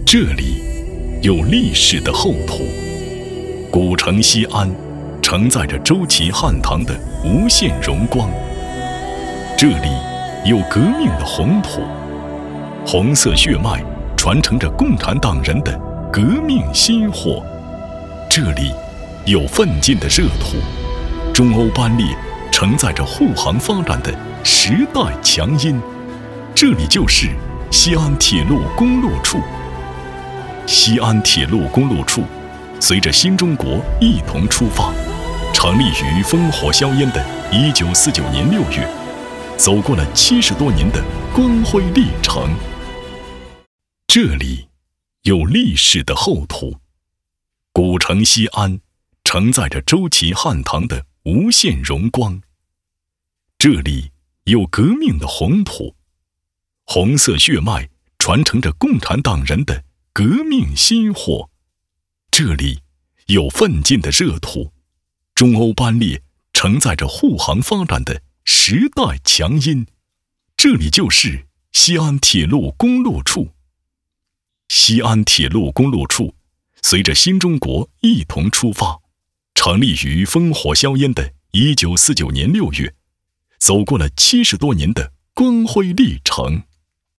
这里有历史的厚土，古城西安承载着周齐汉唐的无限荣光。这里有革命的红土，红色血脉传承着共产党人的革命薪火。这里有奋进的热土，中欧班列承载着护航发展的时代强音。这里就是西安铁路公路处。西安铁路公路处随着新中国一同出发，成立于烽火硝烟的1949年6月，走过了70多年的光辉历程。这里有历史的厚土，古城西安承载着周齐汉唐的无限荣光。这里有革命的红土，红色血脉传承着共产党人的革命薪火。这里有奋进的热土，中欧班列承载着护航发展的时代强音。这里就是西安铁路公路处。西安铁路公路处随着新中国一同出发，成立于烽火硝烟的1949年6月，走过了70多年的光辉历程。